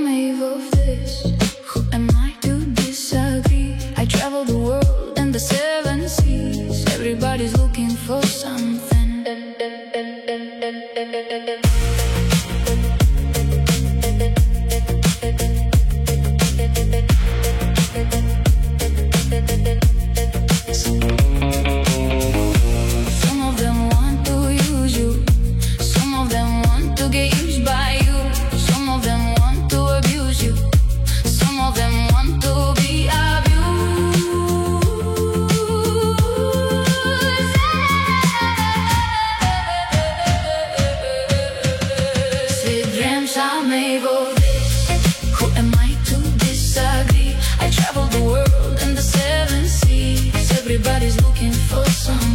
made of this. Who am I to disagree? I travel the world and the seven seas. Everybody's looking for something. Some of them want to use you. Some of them want to get used by you. Some of them want to abuse you. Some of them want to be abused. Sweet dreams are made of this. Who am I to disagree? I travel the world and the seven seas. Everybody's looking for something.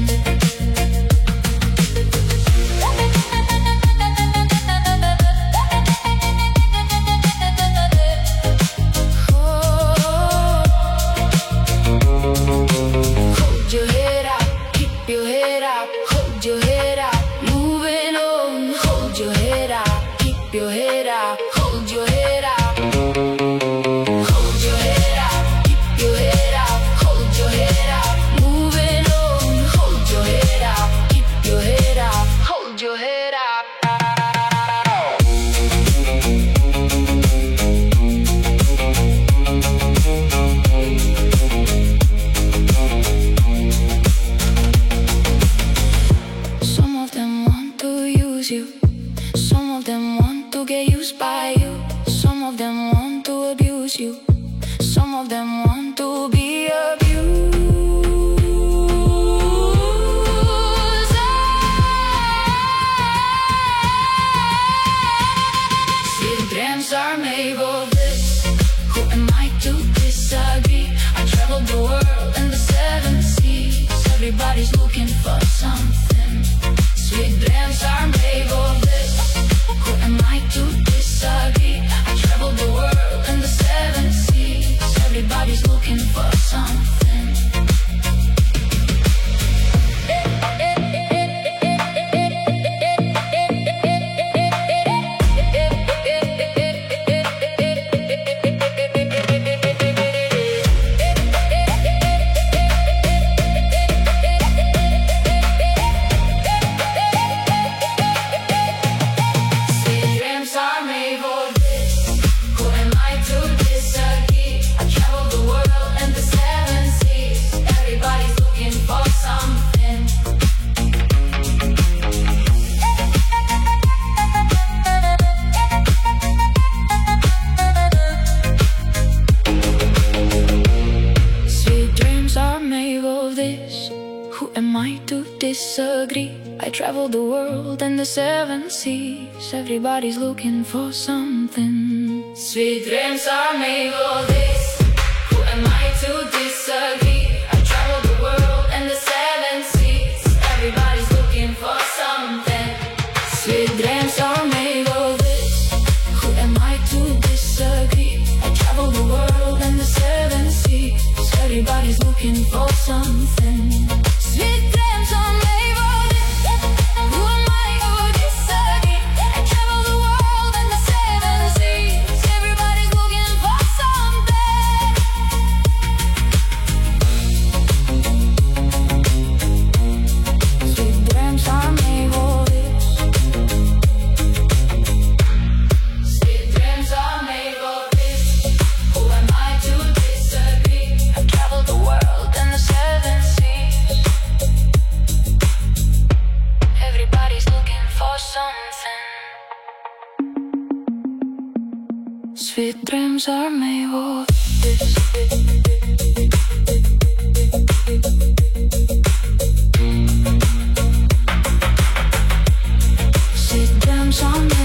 Hold your head up, keep your head up. Hold your head up, moving on. Hold your head up, keep your head up. Hold your head up. Hold your head up, keep your head up. Hold your head up, moving on. Hold your head up, keep your head up. Hold your head up. Some of them want to use you. Some of them want to get used by you. Some of them want to abuse you. Some of them want to be abused. Sweet dreams are made of this. Who am I to disagree? I travel the world and the seven seas. Everybody's looking for something. Sweet dreams are made of this. Who am I to disagree? I travel the world and the seven seas. Everybody's looking for something. Sweet dreams are made of this. Who am I to disagree? I travel the world and the seven seas. Everybody's looking for something. Sweet dreams are made of this. Who am I to disagree? I travel the world and the seven seas. Everybody's looking for something. Sweet dreams are made of this. Who am I to disagree? I travel the world and the seven seas. Everybody's looking for something. Sweet dreams are made of this. Who am I to disagree? I travel the world and the seven seas. Everybody's looking for something. Sweet dreams are made of this. Who am I to disagree? I travel the world and the seven seas. Everybody's looking for something. Sweet dreams are made of this. Sweet dreams are made of this. Who am I to disagree? I travel the world and the seven seas. Everybody's looking for something. Sweet dreams are made of this. Sweet dreams are made